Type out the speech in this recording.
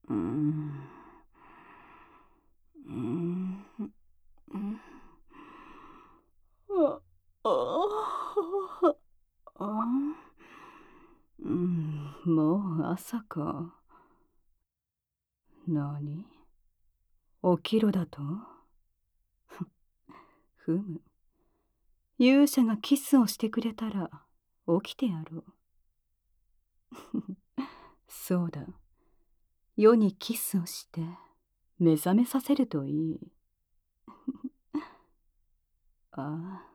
うん、うん、うん、あ、ああ、もう朝か。なに、起きろだと？ふむ。勇者がキスをしてくれたら起きてやろう。そうだ。世にキスをして目覚めさせるといい。ああ。